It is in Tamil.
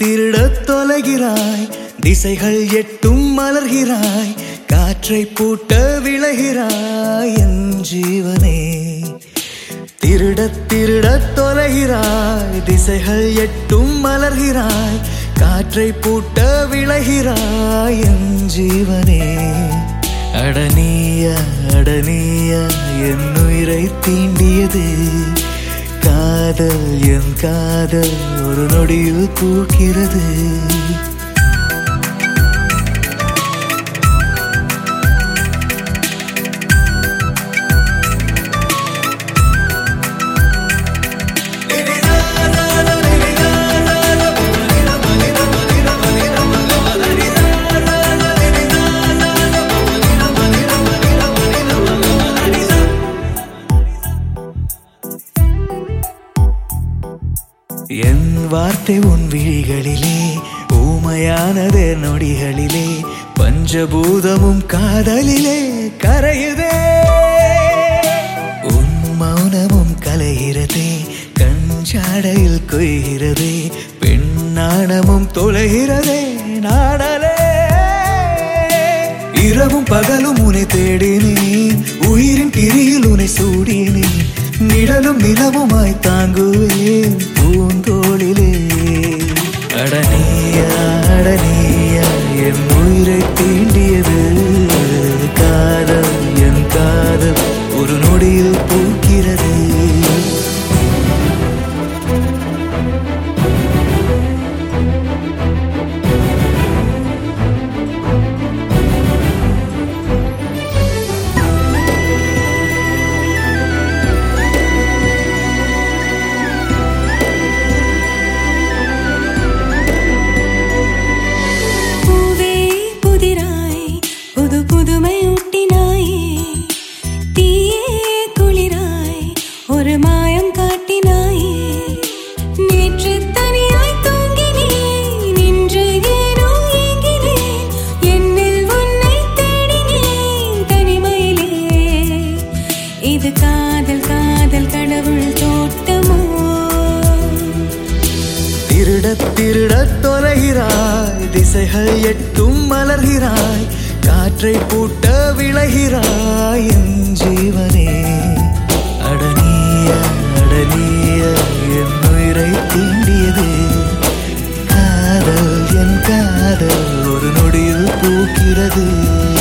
திருடத் தொலைகிறாய், திசைகள் எட்டும் மலர்கிறாய், காற்றை பூட்ட விளைகிறாய் என் ஜீவனே. திருடத் திருடத் தொலைகிறாய், திசைகள் எட்டும் மலர்கிறாய், காற்றை பூட்ட விளைகிறாய் என் ஜீவனே. அடனியா அடனியா என் உயிரை தீண்டியது காதல், என் காதல் ஒரு நொடியில் பூக்கிறது. என் வார்த்தை உன் விழிகளிலே ஊமையானதே நொடிகளிலே, பஞ்சபூதமும் காதலிலே கரையுதே. உன் மௌனமும் கலைகிறதே, கஞ்சாடையில் கொய்கிறதே, பெண்ணானமும் தொலைகிறதே நாடலே. இரவும் பகலும் உன்னை தேடினேன், உயிரின் கிரியில் உன்னை சூடினேன், நிழலும் நிலவுமாய் தாங்குவேன் பூந்தோளிலே. அடனியா அடனியா என் உயிரை தீண்டியது காதல், என் காதல் ஒரு நொடியில் பூக்கிறது. ஒரு மாயம் காட்டினாயே, நேற்று தனியாய் தூங்கினேன், இன்று ஏனோ ஏங்கினேன், என்னில் உன்னை தேடினேன் தனிமையிலே. இது காதல் காதல் கடவுள் தோட்டமோ? திருடத் திருடத் தொலைகிறாய், திசைகள் எட்டும் மலர்கிறாய், காற்றை பூட்ட விளைகிறாய் என் ஜீவனே. அடனியா அடனியா என் உயிரை தீண்டியது காதல், என் காதல் ஒரு நொடியில் பூக்கிறது.